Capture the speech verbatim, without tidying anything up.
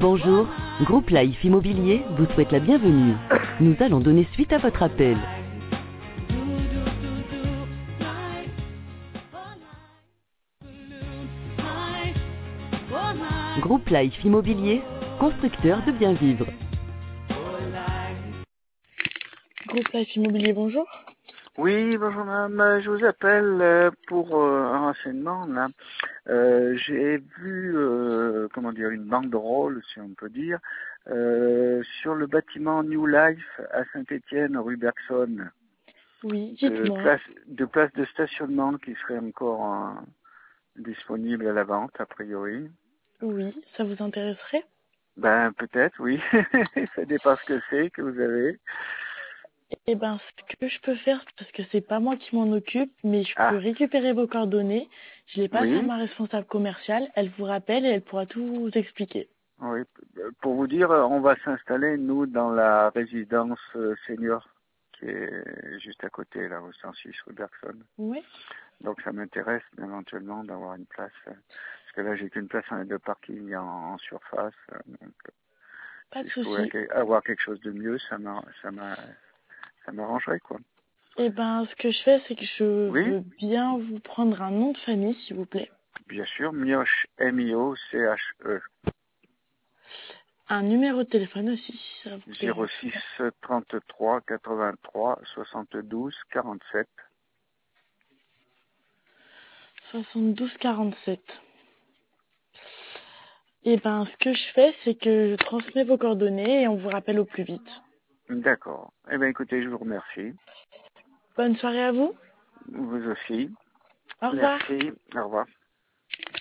Bonjour, Groupe Life Immobilier vous souhaite la bienvenue. Nous allons donner suite à votre appel. Groupe Life Immobilier, constructeur de bien vivre. Groupe Life Immobilier, bonjour. Oui, bonjour madame, je vous appelle euh, pour euh, un renseignement là. Euh, j'ai vu, euh, comment dire, une banderole, si on peut dire, euh, sur le bâtiment New Life à Saint-Étienne, rue Bergson, Oui, de dites-moi. place de place de stationnement qui serait encore euh, disponible à la vente, a priori. Oui, ça vous intéresserait? Ben peut-être, oui. Ça dépend ce que c'est que vous avez. Eh ben, ce que je peux faire, c'est parce que c'est pas moi qui m'en occupe, mais je peux Ah, récupérer vos coordonnées. Je les passe à oui. ma responsable commerciale. Elle vous rappelle et elle pourra tout vous expliquer. Oui, pour vous dire, on va s'installer, nous, dans la résidence euh, senior, qui est juste à côté, là, au cent six rue Bergson. Oui, Donc ça m'intéresse éventuellement d'avoir une place, euh, parce que là, j'ai qu'une place de parking en, en surface. euh, Donc, euh, pas si de je pouvais souci. que- avoir quelque chose de mieux, ça m'a, ça m'a, ça m'arrangerait, quoi. Eh ben, ce que je fais, c'est que je Oui, veux bien vous prendre un nom de famille, s'il vous plaît. bien sûr, Mioche, M I O C H E, Un numéro de téléphone aussi, si ça vous zéro dérange six pas. trente-trois quatre-vingt-trois soixante-douze quarante-sept. soixante-douze quarante-sept. Eh ben, ce que je fais, c'est que je transmets vos coordonnées et on vous rappelle au plus vite. D'accord. Eh bien, écoutez, je vous remercie. Bonne soirée à vous. Vous aussi. Au revoir. Merci. Au revoir.